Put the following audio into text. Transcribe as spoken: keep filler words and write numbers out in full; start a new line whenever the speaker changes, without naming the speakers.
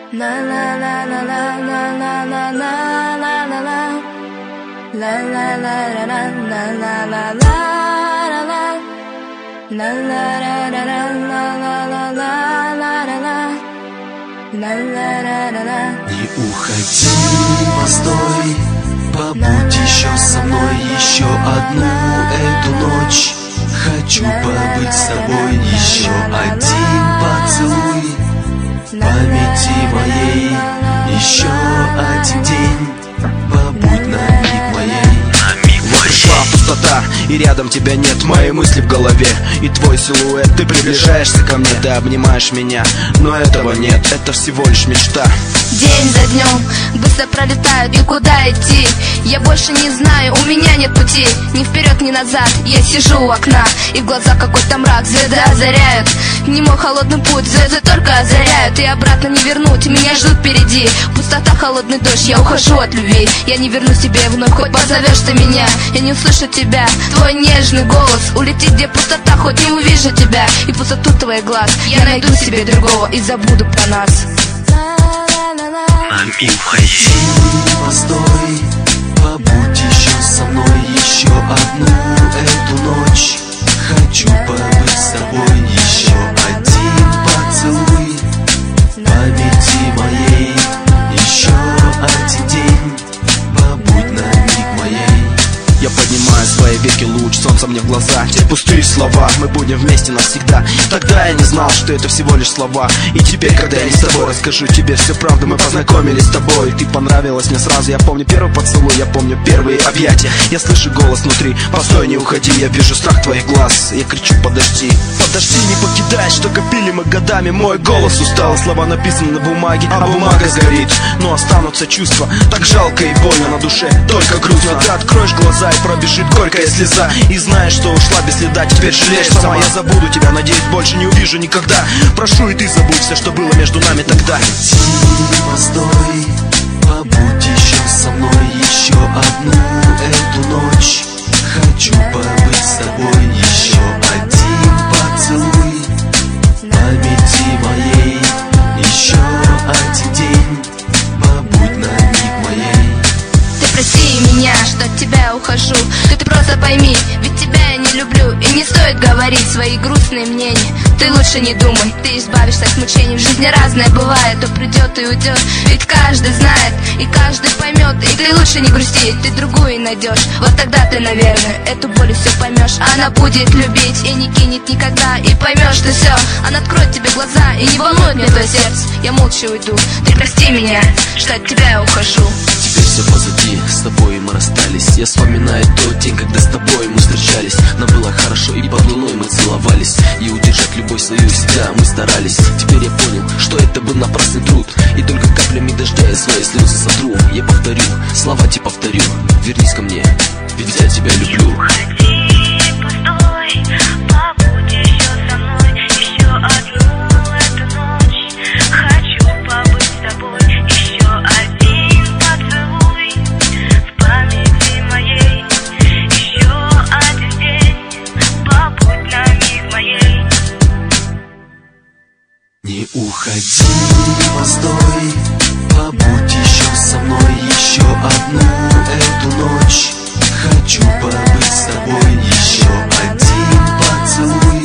La la la la la la la la la la la la La la la la la la la la la la la La la la la la la la la la la la La la la la la.
Не уходи, постой, побудь еще со мной еще одну эту ночь. Хочу побыть с тобой еще один поцелуй. Памяти моей еще один день. Побудь на миг моей.
Пришла пустота, и рядом тебя нет. Мои мысли в голове, и твой силуэт. Ты приближаешься ко мне, ты обнимаешь меня, но этого нет, это всего лишь мечта.
День за днем быстро пролетают, и куда идти? Я больше не знаю, у меня нет пути. Ни вперед, ни назад, я сижу у окна, и в глазах какой-то мрак, звезды озаряют. Не мой холодный путь, звезды только озаряют. И обратно не вернуть, меня ждут впереди. Пустота, холодный дождь, я ухожу от любви. Я не вернусь тебе вновь, хоть позовешь ты меня. Я не услышу тебя, твой нежный голос улетит, где пустота, хоть не увижу тебя. И пустоту твоих глаз, я найду себе другого и забуду про нас.
На миг моей. Постой, побудь еще со мной еще одну эту ночь. Хочу побыть с тобой еще один поцелуй. Памяти моей еще один день. Побудь на миг моей.
Я поднимаю свои веки, луч солнца мне в глаза. Те пустые слова, мы будем вместе навсегда. Тогда я не знал, что это всего лишь слова. И теперь, когда я не с тобой, расскажу тебе всю правду. Мы познакомились с тобой, ты понравилась мне сразу. Я помню первый поцелуй, я помню первые объятия. Я слышу голос внутри, постой, не уходи. Я вижу страх твоих глаз, я кричу, подожди. Подожди, не покидай, что копили мы годами. Мой голос устал, слова написаны на бумаге, а бумага сгорит. Но останутся чувства, так жалко и больно на душе, только грустно. Ты откроешь глаза, и пробежит горькая слеза. И знаешь, что ушла без следа, теперь жалеешь сама. Я забуду тебя, надеюсь, больше не увижу никогда. Прошу, и ты забудь все, что было между нами тогда.
Уйди, постой, побудь еще со мной еще одну эту ночь. Хочу побыть с тобой еще один поцелуй. Памяти моей еще один день. Побудь на миг моей.
Ты прости меня, что от тебя я ухожу. Ты, ты просто пойми, ведь тебя я не люблю. И не стоит говорить свои грустные мнения. Ты лучше не думай, ты избавишься от мучений. В жизни разное бывает, то придет и уйдет. Ведь каждый знает, и каждый поймет. И ты лучше не грусти, ты другую найдешь. Вот тогда ты, наверное, эту боль все поймешь. Она будет любить и не кинет никогда. И поймешь ты все, она откроет тебе глаза. И не волнует мне твое сердце, я молча уйду. Ты прости меня, что от тебя я ухожу.
Теперь все позади, с тобой мы расстались. Я вспоминаю тот день, когда с тобой мы встречались. Нам было хорошо, и под луной мы целовались. И удержать любовь свою всегда мы старались. Теперь я понял, что это был напрасный труд. И только каплями дождя я свои слезы сотру. Я повторю, слова тебе повторю. Вернись ко мне, ведь я тебя люблю. Не уходи, постой, побудь еще со мной еще одну эту ночь. Хочу побыть с тобой еще один поцелуй.